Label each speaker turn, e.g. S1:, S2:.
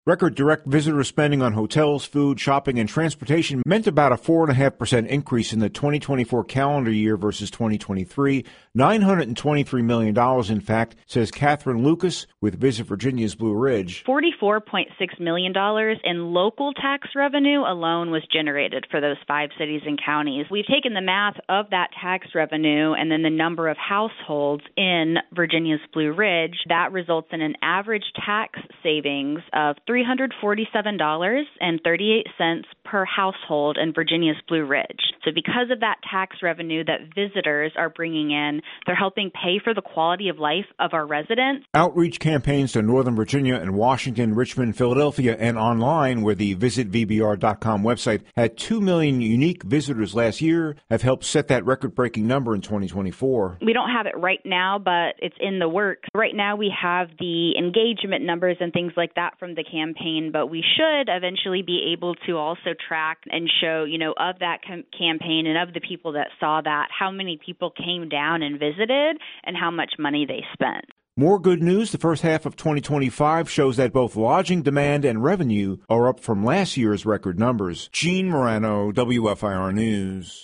S1: Record direct visitor spending on hotels, food, shopping, and transportation meant about a 4.5% increase in the 2024 calendar year versus 2023. $923 million, in fact, says Catherine Lucas with Visit Virginia's Blue Ridge.
S2: $44.6 million in local tax revenue alone was generated for those 5 cities and counties. We've taken the math of that tax revenue and then the number of households in Virginia's Blue Ridge. That results in an average tax savings of $347.38 per household in Virginia's Blue Ridge. So because of that tax revenue that visitors are bringing in, they're helping pay for the quality of life of our residents.
S1: Outreach campaigns to Northern Virginia and Washington, Richmond, Philadelphia, and online, where the visitvbr.com website had 2 million unique visitors last year, have helped set that record-breaking number in 2024.
S2: We don't have it right now, but it's in the works. Right now we have the engagement numbers and things like that from the campaign, but we should eventually be able to also track and show, of that campaign and of the people that saw that, how many people came down and visited and how much money they spent.
S1: More good news. The first half of 2025 shows that both lodging demand and revenue are up from last year's record numbers. Gene Morano, WFIR News.